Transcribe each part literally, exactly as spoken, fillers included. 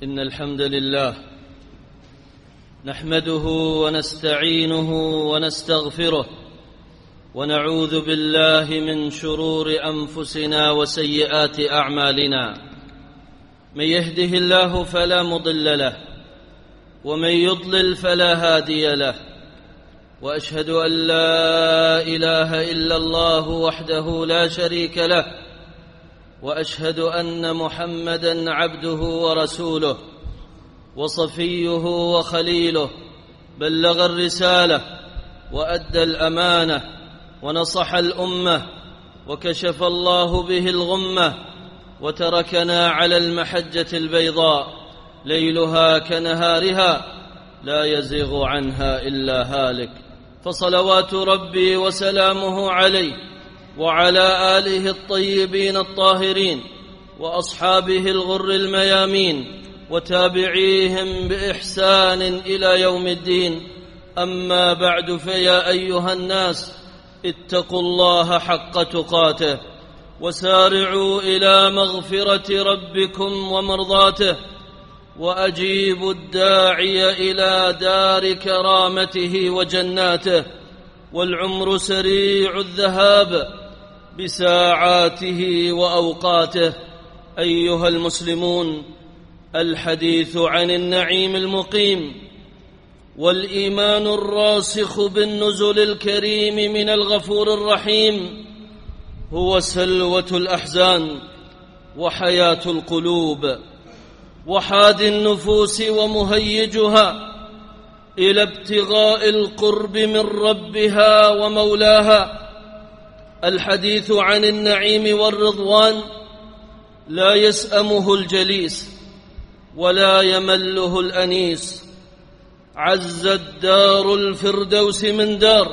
إن الحمد لله نحمده ونستعينه ونستغفره ونعوذ بالله من شرور أنفسنا وسيئات أعمالنا. من يهده الله فلا مضل له ومن يضلل فلا هادي له، وأشهد أن لا إله إلا الله وحده لا شريك له، وأشهد أن محمدًا عبده ورسوله وصفيه وخليله، بلغ الرسالة وأدى الأمانة ونصح الأمة وكشف الله به الغمة، وتركنا على المحجة البيضاء ليلها كنهارها لا يزيغ عنها إلا هالك. فصلوات ربي وسلامه عليه وعلى آله الطيبين الطاهرين وأصحابه الغر الميامين وتابعيهم بإحسان إلى يوم الدين. أما بعد، فيا أيها الناس اتقوا الله حق تقاته وسارعوا إلى مغفرة ربكم ومرضاته، وأجيبوا الداعي إلى دار كرامته وجناته. والعمر سريع الذهاب بساعاته وأوقاته. أيها المسلمون، الحديث عن النعيم المقيم والإيمان الراسخ بالنزل الكريم من الغفور الرحيم هو سلوة الأحزان وحياة القلوب وحاد النفوس ومهيجها إلى ابتغاء القرب من ربها ومولاها. الحديث عن النعيم والرضوان لا يسأمه الجليس ولا يمله الأنيس. عزت دار الفردوس من دار،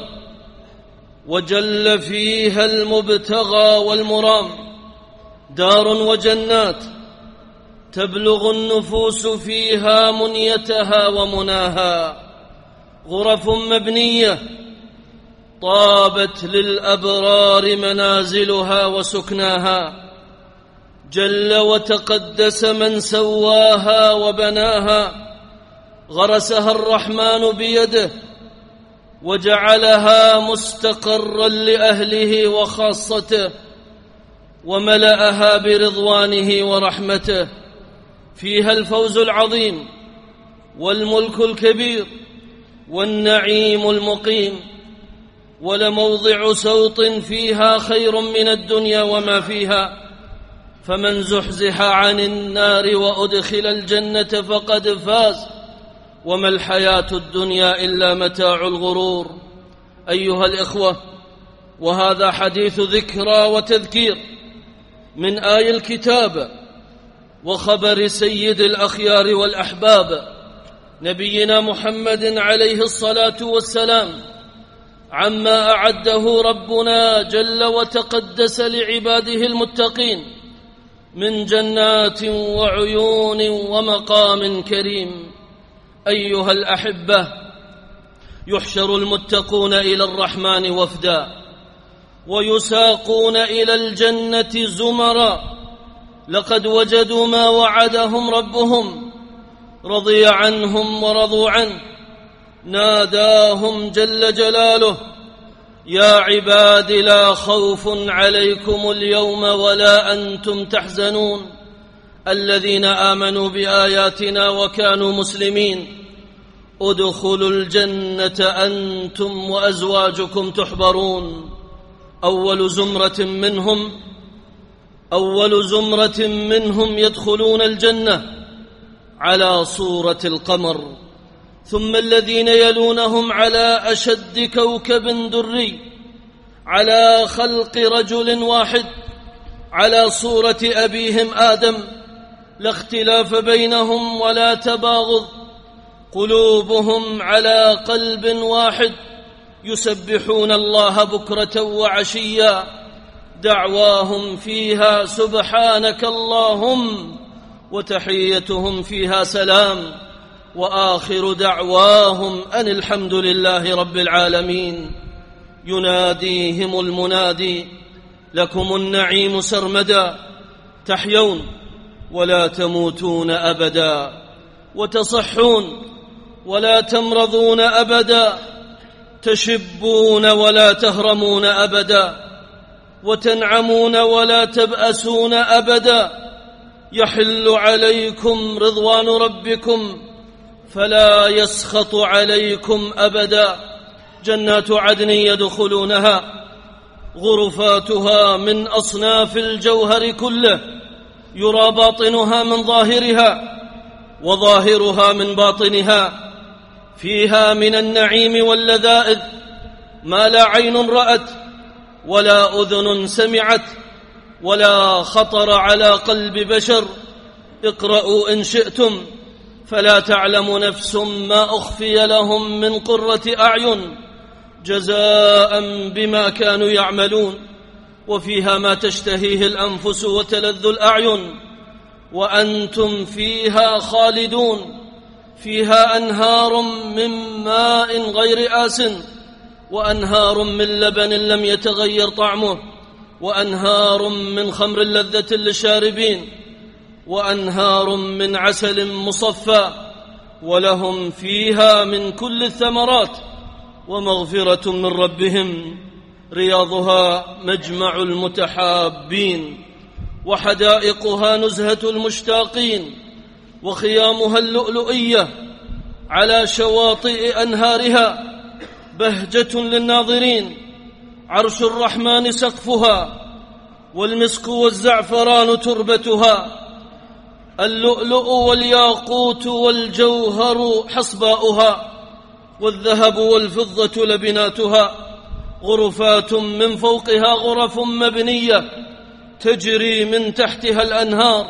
وجل فيها المبتغى والمرام، دار وجنات تبلغ النفوس فيها منيتها ومناها، غرف مبنية طابت للأبرار منازلها وسكناها. جل وتقدس من سواها وبناها، غرسها الرحمن بيده وجعلها مستقرا لأهله وخاصته، وملأها برضوانه ورحمته. فيها الفوز العظيم والملك الكبير والنعيم المقيم، ولموضع سوط فيها خير من الدنيا وما فيها. فمن زحزح عن النار وأدخل الجنة فقد فاز، وما الحياة الدنيا إلا متاع الغرور. أيها الإخوة، وهذا حديث ذكرى وتذكير من آي الكتاب وخبر سيد الأخيار والأحباب نبينا محمد عليه الصلاة والسلام عما أعده ربنا جل وتقدس لعباده المتقين من جنات وعيون ومقام كريم. أيها الأحبة، يحشر المتقون إلى الرحمن وفدا، ويساقون إلى الجنة زمرا، لقد وجدوا ما وعدهم ربهم، رضي عنهم ورضوا عنه. ناداهم جل جلاله: يا عباد لا خوف عليكم اليوم ولا أنتم تحزنون، الذين آمنوا بآياتنا وكانوا مسلمين، ادخلوا الجنة أنتم وأزواجكم تحبرون. أول زمرة منهم أول زمرة منهم يدخلون الجنة على صورة القمر، ثم الذين يلونهم على أشد كوكب دري، على خلق رجل واحد، على صورة أبيهم آدم، لا اختلاف بينهم ولا تباغض، قلوبهم على قلب واحد، يسبحون الله بكرة وعشيا، دعواهم فيها سبحانك اللهم، وتحيتهم فيها سلام، وآخر دعواهم أن الحمد لله رب العالمين. يناديهم المنادي: لكم النعيم سرمدا، تحيون ولا تموتون أبدا، وتصحون ولا تمرضون أبدا، تشبون ولا تهرمون أبدا، وتنعمون ولا تبأسون أبدا. يحل عليكم رضوان ربكم فلا يسخط عليكم أبدا. جنات عدن يدخلونها غرفاتها من أصناف الجوهر كله، يرى باطنها من ظاهرها وظاهرها من باطنها. فيها من النعيم واللذائذ ما لا عين رأت ولا أذن سمعت ولا خطر على قلب بشر. اقرأوا إن شئتم فلا تعلم نفس ما أخفي لهم من قرة أعين جزاء بما كانوا يعملون. وفيها ما تشتهيه الأنفس وتلذ الأعين وأنتم فيها خالدون. فيها أنهار من ماء غير آسن، وأنهار من لبن لم يتغير طعمه، وأنهار من خمر لذة للشاربين، وأنهار من عسل مصفى، ولهم فيها من كل الثمرات، ومغفرة من ربهم. رياضها مجمع المتحابين، وحدائقها نزهة المشتاقين، وخيامها اللؤلؤية على شواطئ أنهارها بهجة للناظرين. عرش الرحمن سقفها، والمسك والزعفران تربتها، اللؤلؤ والياقوت والجوهر حصباؤها، والذهب والفضة لبناتها. غرفات من فوقها غرف مبنية تجري من تحتها الأنهار،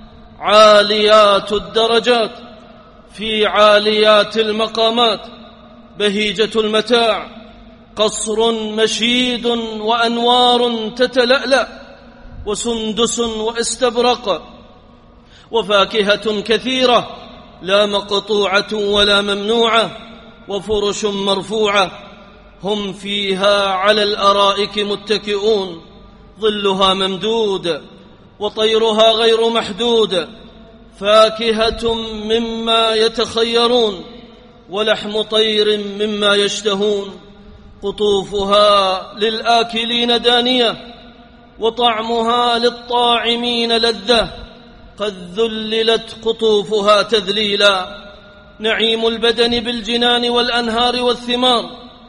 عاليات الدرجات في عاليات المقامات، بهيجة المتاع، قصر مشيد وأنوار تتلألأ، وسندس واستبرق، وفاكهة كثيرة لا مقطوعة ولا ممنوعة، وفرش مرفوعة. هم فيها على الأرائك متكئون، ظلها ممدود وطيرها غير محدود. فاكهة مما يتخيرون، ولحم طير مما يشتهون. قطوفها للآكلين دانية، وطعمها للطاعمين لذة. قد ذللت قطوفها تذليلا. نعيم البدن بالجنان والأنهار والثمار،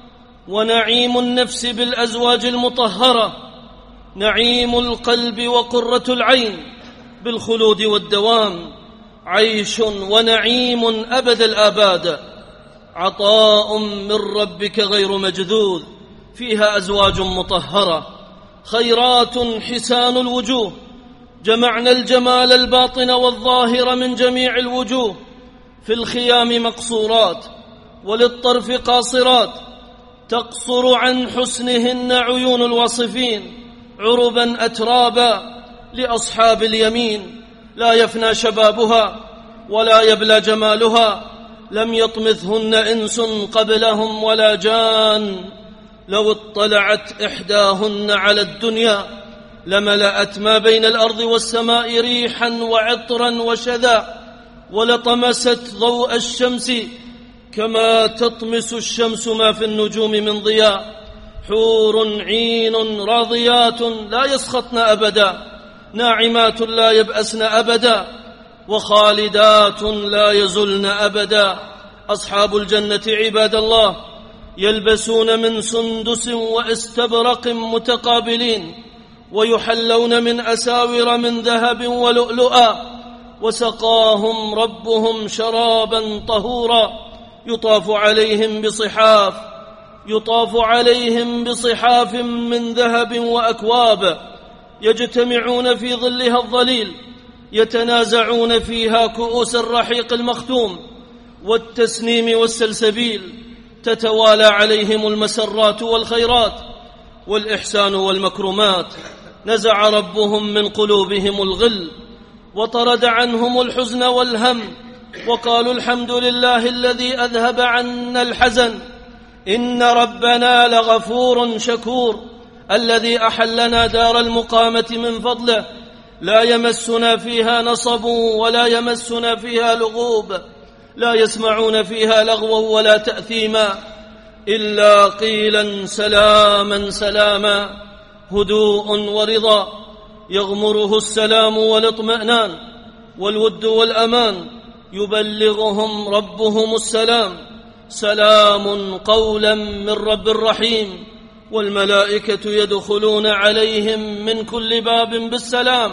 ونعيم النفس بالأزواج المطهرة، نعيم القلب وقرة العين بالخلود والدوام. عيش ونعيم أبد الآباد، عطاء من ربك غير مجذوذ. فيها أزواج مطهرة، خيرات حسان الوجوه، جمعنا الجمال الباطن والظاهر من جميع الوجوه. في الخيام مقصورات، وللطرف قاصرات، تقصر عن حسنهن عيون الواصفين. عربا أترابا لأصحاب اليمين، لا يفنى شبابها ولا يبلى جمالها. لم يطمثهن إنس قبلهم ولا جان. لو اطلعت إحداهن على الدنيا لملأت ما بين الأرض والسماء ريحا وعطرا وشذا، ولطمست ضوء الشمس كما تطمس الشمس ما في النجوم من ضياء. حور عين راضيات لا يسخطن أبدا، ناعمات لا يبأسن أبدا، وخالدات لا يزلن أبدا. أصحاب الجنة عباد الله يلبسون من سندس واستبرق متقابلين، ويحلون من أساور من ذهب ولؤلؤا، وسقاهم ربهم شرابا طهورا. يطاف عليهم بصحاف يطاف عليهم بصحاف من ذهب وأكواب، يجتمعون في ظلها الظليل، يتنازعون فيها كؤوس الرحيق المختوم والتسنيم والسلسبيل. تتوالى عليهم المسرات والخيرات والإحسان والمكرمات. نزع ربهم من قلوبهم الغل، وطرد عنهم الحزن والهم، وقالوا الحمد لله الذي أذهب عنا الحزن، إن ربنا لغفور شكور، الذي أحلنا دار المقامة من فضله، لا يمسنا فيها نصب ولا يمسنا فيها لغوب، لا يسمعون فيها لغوا ولا تأثيما، إلا قيلا سلاما سلاما، هدوء ورضا يغمره السلام والاطمئنان والود والأمان، يبلغهم ربهم السلام، سلام قولا من رب رحيم، والملائكة يدخلون عليهم من كل باب بالسلام،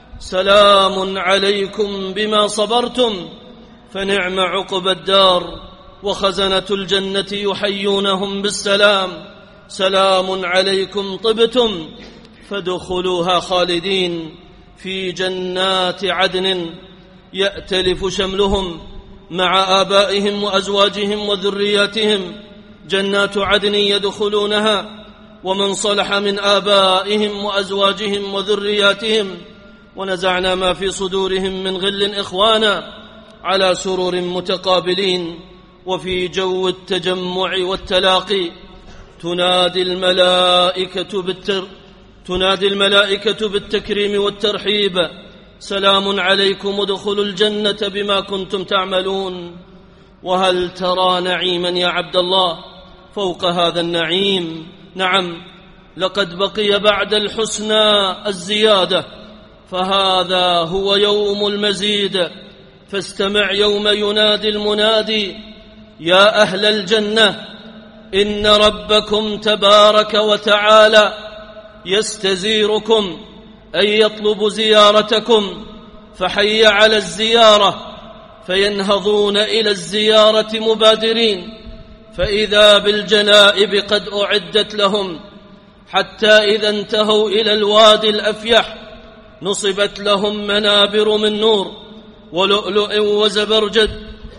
سلام عليكم بما صبرتم فنعم عقبى الدار، وخزنة الجنة يحيونهم بالسلام، سلام عليكم طبتم فادخلوها خالدين، في جنات عدن يأتلف شملهم مع آبائهم وأزواجهم وذرياتهم، جنات عدن يدخلونها ومن صلح من آبائهم وأزواجهم وذرياتهم، ونزعنا ما في صدورهم من غل إخوانا على سرر متقابلين، وفي جو التجمع والتلاقي تنادي الملائكة بالتر تنادي الملائكة بالتكريم والترحيب، سلام عليكم ادخلوا الجنة بما كنتم تعملون. وهل ترى نعيما يا عبد الله فوق هذا النعيم؟ نعم، لقد بقي بعد الحسنى الزيادة، فهذا هو يوم المزيد، فاستمع يوم ينادي المنادي: يا أهل الجنة إن ربكم تبارك وتعالى يستزيركم أي يطلب زيارتكم، فحي على الزيارة، فينهضون إلى الزيارة مبادرين، فإذا بالجنائب قد أعدت لهم، حتى إذا انتهوا إلى الوادي الأفيح نصبت لهم منابر من نور ولؤلؤ وزبرجد،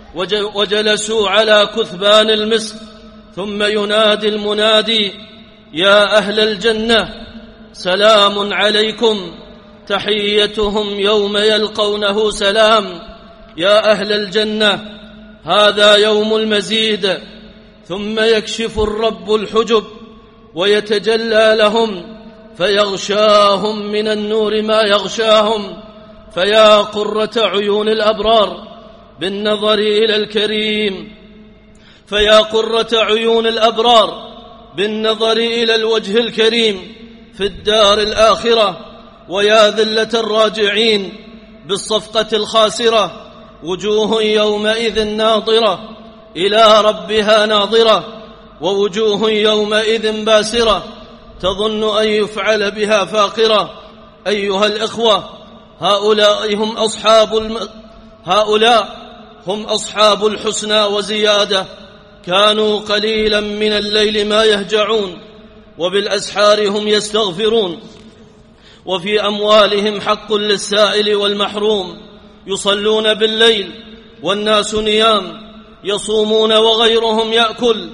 وجلسوا على كثبان المسك، ثم ينادي المنادي: يا أهل الجنة سلام عليكم، تحيتهم يوم يلقونه سلام، يا أهل الجنة هذا يوم المزيد. ثم يكشف الرب الحجب ويتجلى لهم، فيغشاهم من النور ما يغشاهم، فيا قرة عيون الأبرار بالنظر إلى الكريم، فيا قرة عيون الأبرار بالنظر إلى الوجه الكريم في الدار الآخرة، ويا ذلة الراجعين بالصفقة الخاسرة، وجوه يومئذ ناظرة إلى ربها ناظرة، ووجوه يومئذ باسرة تظن أن يفعل بها فاقرة. أيها الإخوة، هؤلاء هم أصحاب الم... هؤلاء هم أصحاب الحسنى وزيادة، كانوا قليلا من الليل ما يهجعون، وبالأسحار هم يستغفرون، وفي أموالهم حق للسائل والمحروم، يصلون بالليل والناس نيام، يصومون وغيرهم يأكل،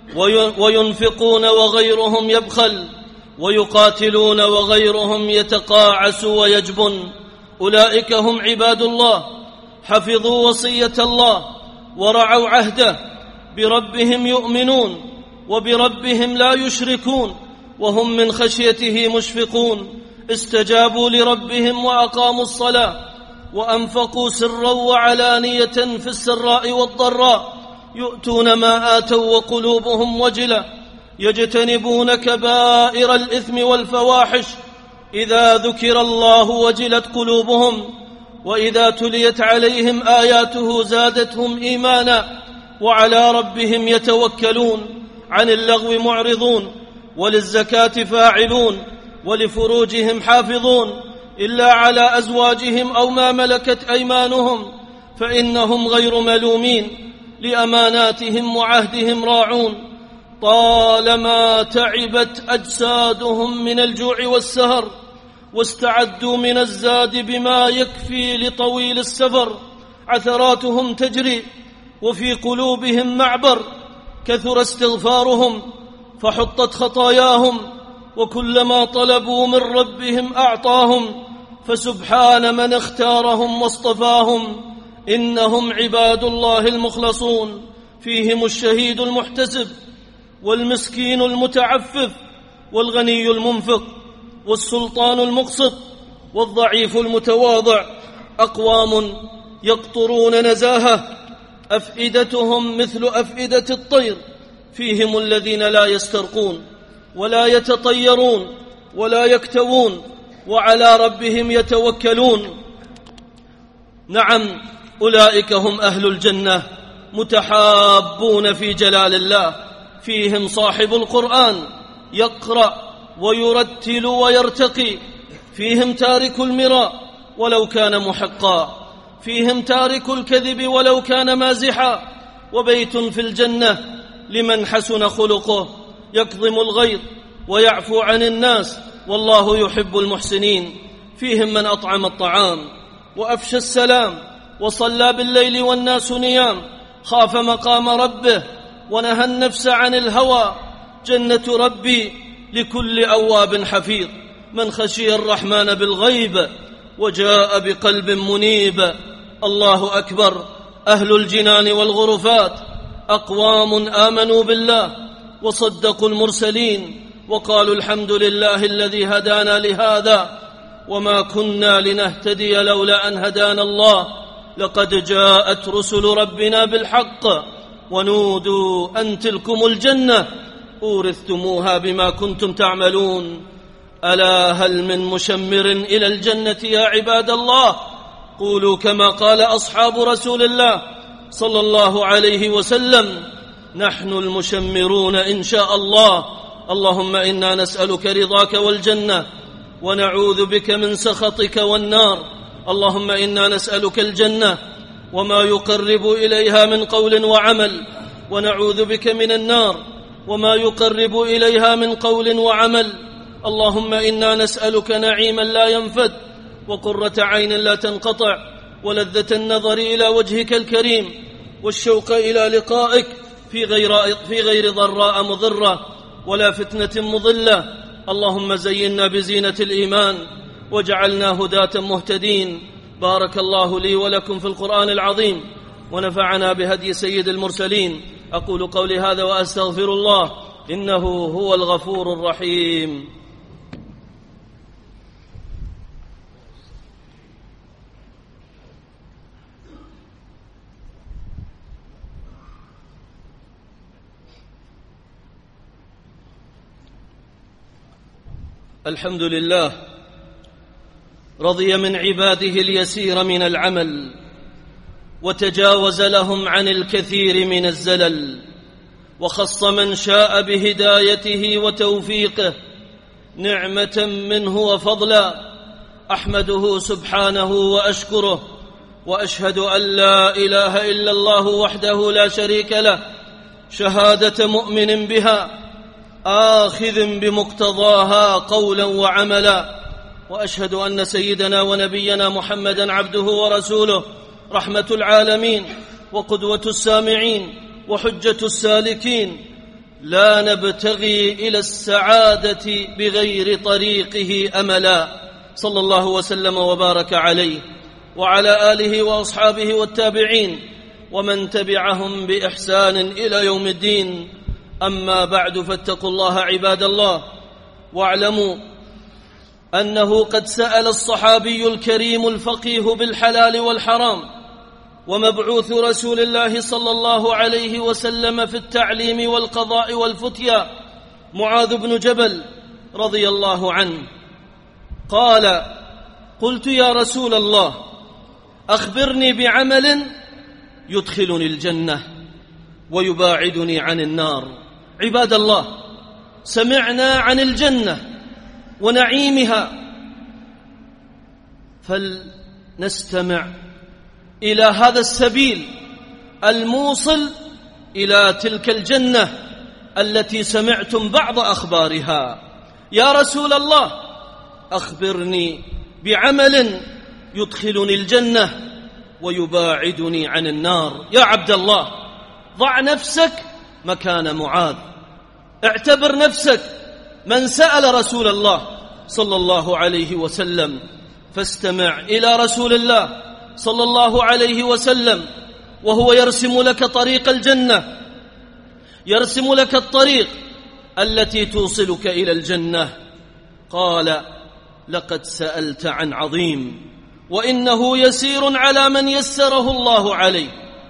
وينفقون وغيرهم يبخل، ويقاتلون وغيرهم يتقاعس ويجبن. أولئك هم عباد الله، حفظوا وصية الله ورعوا عهده، بربهم يؤمنون وبربهم لا يشركون، وهم من خشيته مشفقون، استجابوا لربهم وأقاموا الصلاة، وأنفقوا سرا وعلانية في السراء والضراء، يؤتون ما آتوا وقلوبهم وجلة، يجتنبون كبائر الإثم والفواحش، إذا ذكر الله وجلت قلوبهم، وإذا تليت عليهم آياته زادتهم إيمانا، وعلى ربهم يتوكلون، عن اللغو معرضون، وللزكاة فاعلون، ولفروجهم حافظون، إلا على أزواجهم أو ما ملكت أيمانهم فإنهم غير ملومين، لأماناتهم وعهدهم راعون. طالما تعبت أجسادهم من الجوع والسهر، واستعدوا من الزاد بما يكفي لطويل السفر، عثراتهم تجري وفي قلوبهم معبر، كثر استغفارهم فحطت خطاياهم، وكلما طلبوا من ربهم أعطاهم، فسبحان من اختارهم واصطفاهم. إنهم عباد الله المخلصون، فيهم الشهيد المحتسب، والمسكين المتعفف، والغني المنفق، والسلطان المقسط، والضعيف المتواضع، أقوام يقطرون نزاهة، أفئدتهم مثل أفئدة الطير، فيهم الذين لا يسترقون ولا يتطيرون ولا يكتوون وعلى ربهم يتوكلون. نعم، أولئك هم أهل الجنة، متحابون في جلال الله، فيهم صاحب القرآن يقرأ ويرتل ويرتقي، فيهم تارك المراء ولو كان محقا، فيهم تارك الكذب ولو كان مازحا. وبيت في الجنة لمن حسن خلقه، يكظم الغيظ ويعفو عن الناس، والله يحب المحسنين. فيهم من أطعم الطعام وأفشى السلام وصلى بالليل والناس نيام، خاف مقام ربه ونهى النفس عن الهوى. جنة ربي لكل أواب حفيظ، من خشي الرحمن بالغيب وجاء بقلب منيب. الله أكبر. أهل الجنان والغرفات أقوام آمنوا بالله وصدقوا المرسلين وقالوا الحمد لله الذي هدانا لهذا وما كنا لنهتدي لولا أن هدانا الله، لقد جاءت رسل ربنا بالحق ونودوا أن تلكم الجنة أورثتموها بما كنتم تعملون. ألا هل من مشمر إلى الجنة يا عباد الله؟ قولوا كما قال أصحاب رسول الله صلى الله عليه وسلم: نحن المشمرون إن شاء الله. اللهم إنا نسألك رضاك والجنة ونعوذ بك من سخطك والنار. اللهم إنا نسألك الجنة وما يقرب إليها من قول وعمل، ونعوذ بك من النار وما يقرب إليها من قول وعمل. اللهم إنا نسألك نعيما لا ينفد، وقرة عين لا تنقطع، ولذة النظر إلى وجهك الكريم، والشوق إلى لقائك في غير, في غير ضراء مضرة ولا فتنة مضلة. اللهم زينا بزينة الإيمان واجعلنا هداة مهتدين. بارك الله لي ولكم في القرآن العظيم، ونفعنا بهدي سيد المرسلين. أقول قولي هذا وأستغفر الله، إنه هو الغفور الرحيم. الحمد لله، رضي من عباده اليسير من العمل وتجاوز لهم عن الكثير من الزلل، وخص من شاء بهدايته وتوفيقه نعمة منه وفضلا. أحمده سبحانه وأشكره، وأشهد أن لا إله إلا الله وحده لا شريك له شهادة مؤمن بها آخذ بمقتضاها قولا وعملا. وأشهد أن سيدنا ونبينا محمدا عبده ورسوله، رحمة العالمين وقدوة السامعين وحجة السالكين، لا نبتغي إلى السعادة بغير طريقه أملا. صلى الله وسلم وبارك عليه وعلى آله وأصحابه والتابعين ومن تبعهم بإحسان إلى يوم الدين. أما بعد، فاتقوا الله عباد الله، واعلموا أنه قد سأل الصحابي الكريم الفقيه بالحلال والحرام ومبعوث رسول الله صلى الله عليه وسلم في التعليم والقضاء والفتيا معاذ بن جبل رضي الله عنه، قال: قلت يا رسول الله أخبرني بعمل يدخلني الجنة ويباعدني عن النار. عباد الله، سمعنا عن الجنة ونعيمها، فلنستمع إلى هذا السبيل الموصل إلى تلك الجنة التي سمعتم بعض أخبارها. يا رسول الله أخبرني بعمل يدخلني الجنة ويباعدني عن النار. يا عبد الله، ضع نفسك مكان معاذ، اعتبر نفسك من سأل رسول الله صلى الله عليه وسلم، فاستمع إلى رسول الله صلى الله عليه وسلم وهو يرسم لك طريق الجنة، يرسم لك الطريق التي توصلك إلى الجنة. قال: لقد سألت عن عظيم، وإنه يسير على من يسره الله عليه.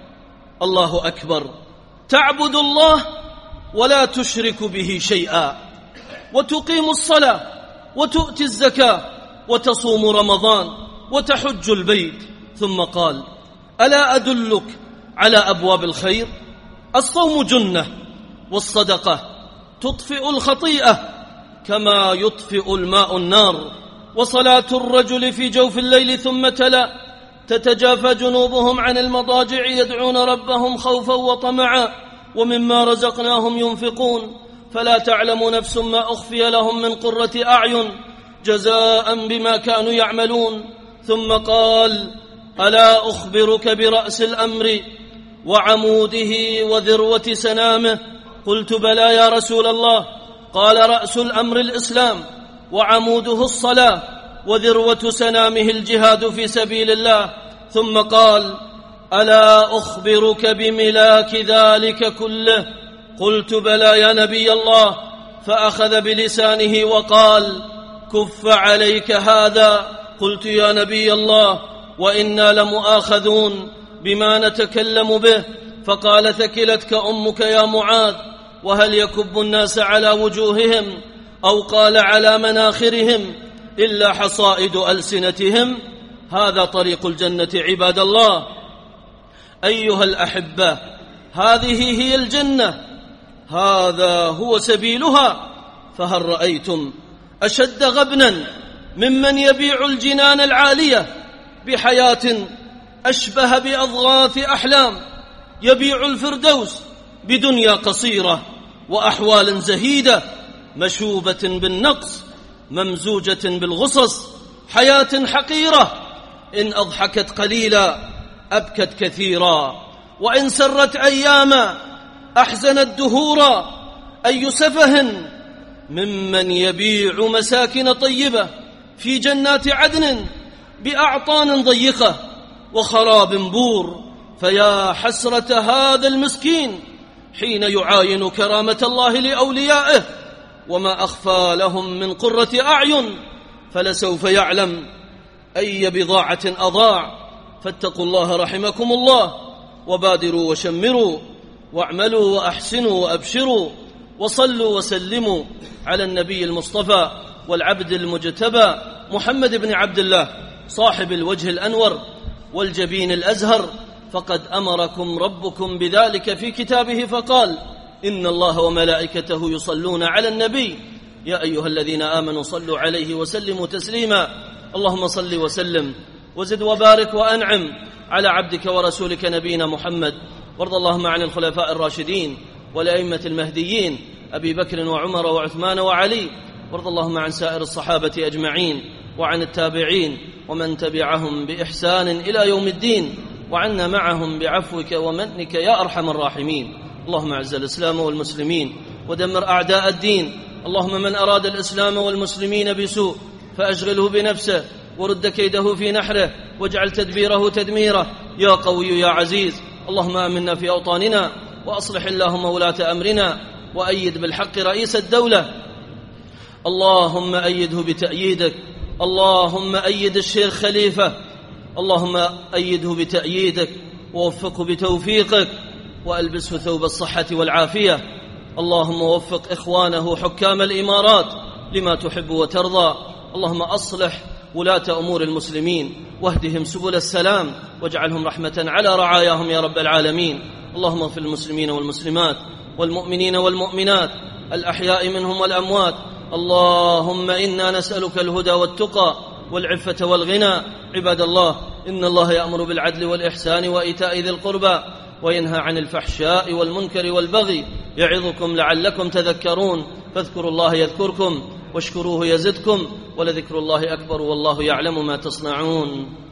الله أكبر، تعبد الله ولا تشرك به شيئا، وتقيم الصلاة، وتؤتي الزكاة، وتصوم رمضان، وتحج البيت. ثم قال: ألا أدلك على أبواب الخير؟ الصوم جنة، والصدقة تطفئ الخطيئة كما يطفئ الماء النار، وصلاة الرجل في جوف الليل. ثم تلا: تتجافى جنوبهم عن المضاجع يدعون ربهم خوفا وطمعا ومما رزقناهم ينفقون، فلا تعلم نفس ما أخفي لهم من قرة أعين جزاء بما كانوا يعملون. ثم قال: ألا أخبرك برأس الأمر وعموده وذروة سنامه؟ قلت: بلى يا رسول الله. قال: رأس الأمر الإسلام، وعموده الصلاة، وذروة سنامه الجهاد في سبيل الله. ثم قال: ألا أخبرك بملاك ذلك كله؟ قلت: بلى يا نبي الله. فأخذ بلسانه وقال: كف عليك هذا. قلت: يا نبي الله، وإنا لمؤاخذون بما نتكلم به. فقال: ثكلتك أمك يا معاذ، وهل يكب الناس على وجوههم أو قال على مناخرهم إلا حصائد ألسنتهم؟ هذا طريق الجنة عباد الله. أيها الأحبة، هذه هي الجنة، هذا هو سبيلها. فهل رأيتم أشد غبنا ممن يبيع الجنان العالية بحياة أشبه بأضغاث أحلام، يبيع الفردوس بدنيا قصيرة وأحوال زهيدة مشوبة بالنقص ممزوجة بالغصص، حياة حقيرة إن أضحكت قليلا أبكت كثيرا، وإن سرت أياما أحزنت دهورا. أي سفه ممن يبيع مساكن طيبة في جنات عدن بأعطان ضيقة وخراب بور. فيا حسرة هذا المسكين حين يعاين كرامة الله لأوليائه وما أخفى لهم من قرة أعين، فلسوف يعلم أي بضاعة أضاع. فاتقوا الله رحمكم الله، وبادروا وشمروا، واعملوا وأحسنوا وأبشروا، وصلوا وسلموا على النبي المصطفى والعبد المجتبى محمد بن عبد الله صاحب الوجه الأنور والجبين الأزهر. فقد أمركم ربكم بذلك في كتابه فقال: إن الله وملائكته يصلون على النبي يا أيها الذين آمنوا صلوا عليه وسلموا تسليما. اللهم صل وسلم وزد وبارك وأنعم على عبدك ورسولك نبينا محمد. وارض اللهم عن الخلفاء الراشدين والأئمة المهديين أبي بكر وعمر وعثمان وعلي. وارض اللهم عن سائر الصحابة أجمعين وعن التابعين ومن تبعهم بإحسان إلى يوم الدين، وعنا معهم بعفوك ومنك يا أرحم الراحمين. اللهم أعز الإسلام والمسلمين ودمر أعداء الدين. اللهم من أراد الإسلام والمسلمين بسوء فأشغله بنفسه ورد كيده في نحره واجعل تدبيره تدميره يا قوي يا عزيز. اللهم آمنا في أوطاننا، وأصلح اللهم ولاة أمرنا، وأيد بالحق رئيس الدولة. اللهم أيده بتأييدك، اللهم أيد الشيخ خليفة، اللهم أيده بتأييدك ووفقه بتوفيقك، وألبسه ثوب الصحة والعافية. اللهم وفق إخوانه حكام الإمارات لما تحب وترضى. اللهم أصلح ولاة أمور المسلمين واهدهم سبل السلام، واجعلهم رحمة على رعاياهم يا رب العالمين. اللهم اغفر المسلمين والمسلمات والمؤمنين والمؤمنات الأحياء منهم والأموات. اللهم إنا نسألك الهدى والتقى والعفة والغنى. عباد الله، إن الله يأمر بالعدل والإحسان وإيتاء ذي القربى وينهى عن الفحشاء والمنكر والبغي، يعظكم لعلكم تذكرون. فاذكروا الله يذكركم واشكروه يزدكم، ولذكر الله أكبر والله يعلم ما تصنعون.